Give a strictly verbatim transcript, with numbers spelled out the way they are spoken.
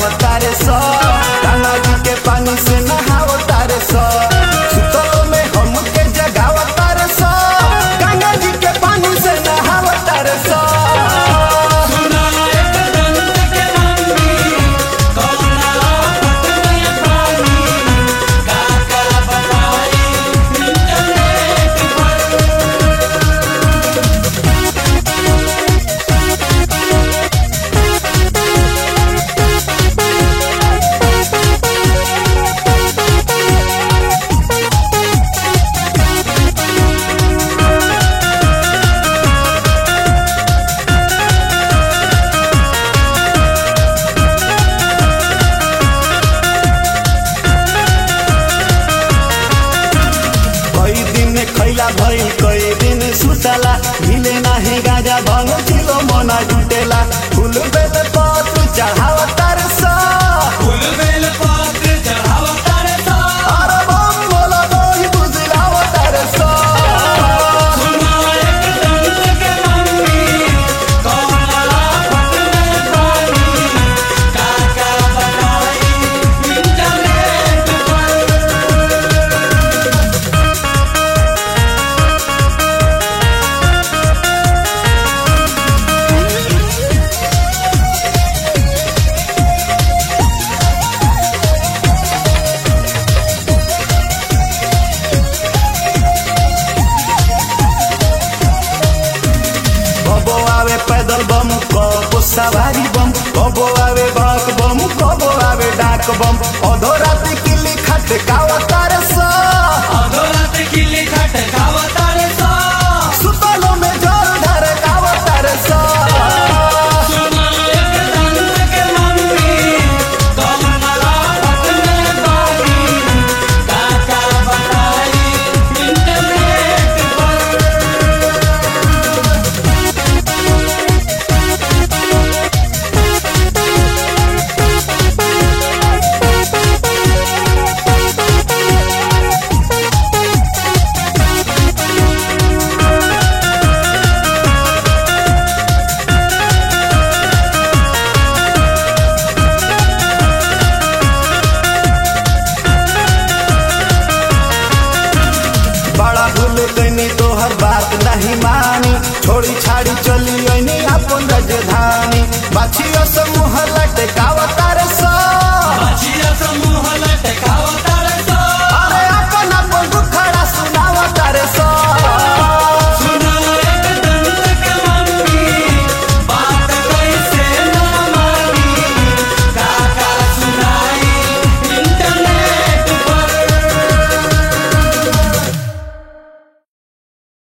तारे सो गंगा जी के पानी से नहाव तारे सो सुतलो में हमके जगाव तारे सो गंगा जी के पानी से नहाव तारे सो खैला भइल कई दिन सुतला मिले नाही गाजा भंग चिलो मना जुटेला फूल बेल पत्र चढ़ाव तारे सा फूल बेल पत्र चढ़ाव तारे सा अरे बम बोला दोही बुझलाव तारे सा सुना एक दंत के मम्मी कौला फट में पानी काका बनाई इंटरनेट पर कबो आवे पैदल बम कबो सवारी बम कबो आवे बाक बम कबो आवे डाक बम अधो रात किली खटकाव तारे सा अधो रात किली खटकाव